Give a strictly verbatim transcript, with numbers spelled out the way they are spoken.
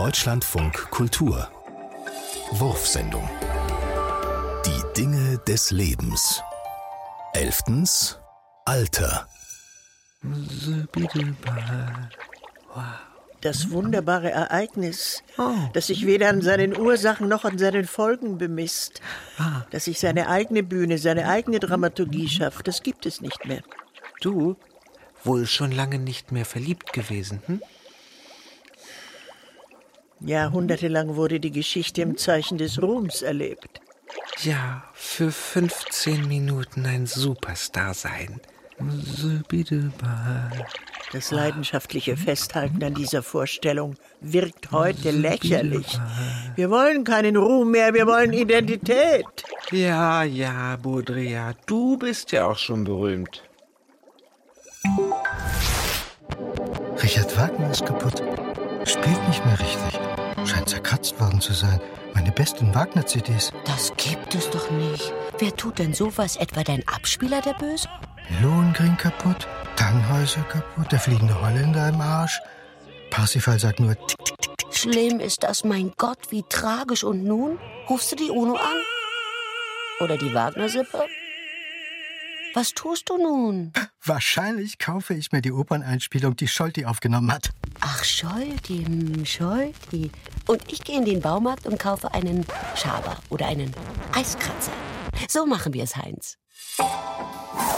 Deutschlandfunk Kultur Wurfsendung. Die Dinge des Lebens. Elftens. Alter. Das wunderbare Ereignis, das sich weder an seinen Ursachen noch an seinen Folgen bemisst, das sich seine eigene Bühne, seine eigene Dramaturgie schafft, das gibt es nicht mehr. Du, wohl schon lange nicht mehr verliebt gewesen, hm? Jahrhundertelang wurde die Geschichte im Zeichen des Ruhms erlebt. Ja, für fünfzehn Minuten ein Superstar sein. Das leidenschaftliche Festhalten an dieser Vorstellung wirkt heute lächerlich. Wir wollen keinen Ruhm mehr, wir wollen Identität. Ja, ja, Baudrillard, du bist ja auch schon berühmt. Richard Wagner ist kaputt. Spielt nicht mehr richtig. Scheint zerkratzt worden zu sein. Meine besten Wagner-C Ds. Das gibt es doch nicht. Wer tut denn sowas? Etwa dein Abspieler, der Böse? Lohengrin kaputt, Tannhäuser kaputt, der fliegende Holländer im Arsch. Parsifal sagt nur tick, tick, tick, tick. Schlimm ist das, mein Gott, wie tragisch. Und nun? Rufst du die UNO an? Oder die Wagner-Sippe? Was tust du nun? Wahrscheinlich kaufe ich mir die Operneinspielung, die Scholti aufgenommen hat. Ach, Scholti, hm, Scholti. Und ich gehe in den Baumarkt und kaufe einen Schaber oder einen Eiskratzer. So machen wir es, Heinz.